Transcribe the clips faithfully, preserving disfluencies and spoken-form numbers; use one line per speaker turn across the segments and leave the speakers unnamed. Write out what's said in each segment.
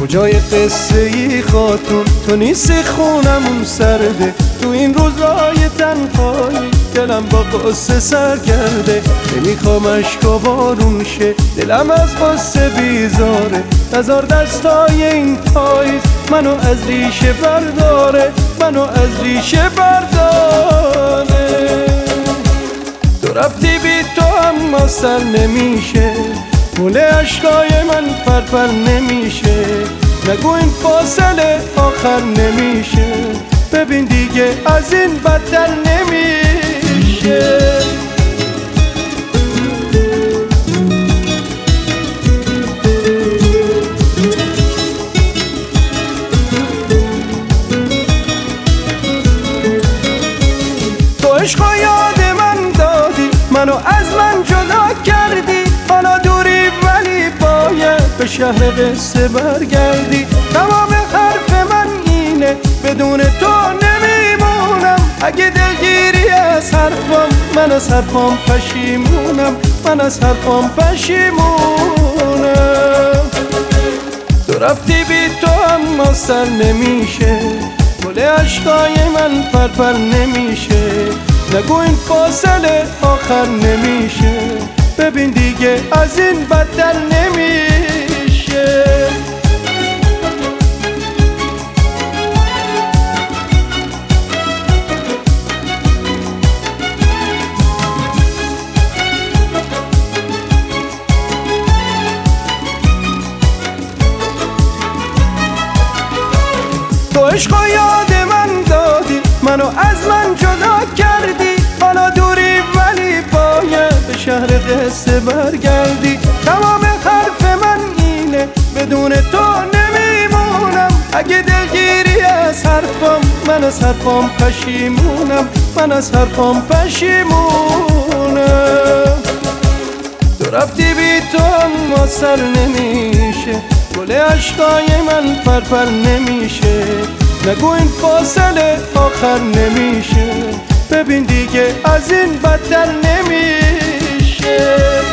کجای قصه ای خاتون؟ تو نیستی خونمون سرده، تو این روزای تنهایی دلم با قصه سرگرده. نمیخوام اشکا بارون شه، دلم از قصه بیزاره. نزار دستای این پاییز منو از ریشه برداره، منو از ریشه برداره. تو رفتی بی تو اما سر نمیشه، موله اشکای من پرپر نمیشه. نگو این فاصله آخر نمیشه، ببین دیگه از این بدتر نمیشه. تو عشق و یاد من دادی، منو از من جدا کردی. حالا دوری ولی باید به شهر قصه برگردی. تمام حرف من اینه، بدون تو نمیمونم. اگه دلگیری از حرفم، من از حرفم پشیمونم، من از حرفم پشیمونم. تو رفتی بی تو اما سر نمیشه، گل اشکای من پرپر نمیشه. نگو این فاصله آخر نمیشه، ببین دیگه از این بدتر نمیشه. تو عشق و یاد من دادی، منو از من جدا کردی. حالا دوری ولی باید به شهر قصه برگردی. تمام حرف من اینه، بدون تو نمیمونم. اگه دلگیری از حرفم، من از حرفم پشیمونم، من از حرفم پشیمونم. تو رفتی بی تو اما سر نمیشه، گل اشکای من پرپر نمیشه. نگو این فاصله آخر نمیشه، ببین دیگه از این بدتر نمیشه.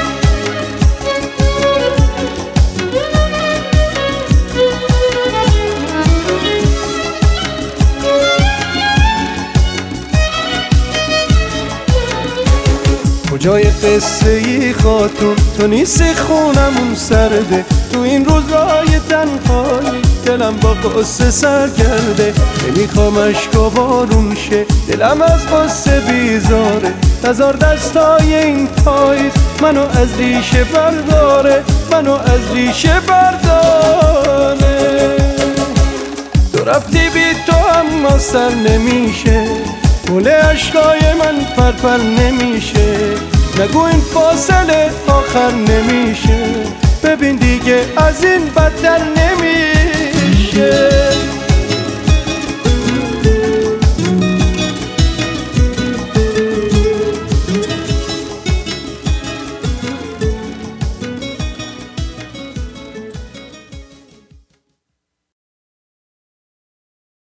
کجای قصه ای خاتون؟ تو نیستی خونمون سرده، تو این روزای تنهایی دلم با قصه سرگرده. نمیخوام اشکا بارون شه، دلم از قصه بیزاره. نزار دستای این پاییز منو از ریشه برداره، منو از ریشه برداره. تو رفتی بی تو اما سر نمیشه، موله اشکای من پرپر نمیشه. نگو این فاصله آخر نمیشه، ببین دیگه از این بدتر نمیشه.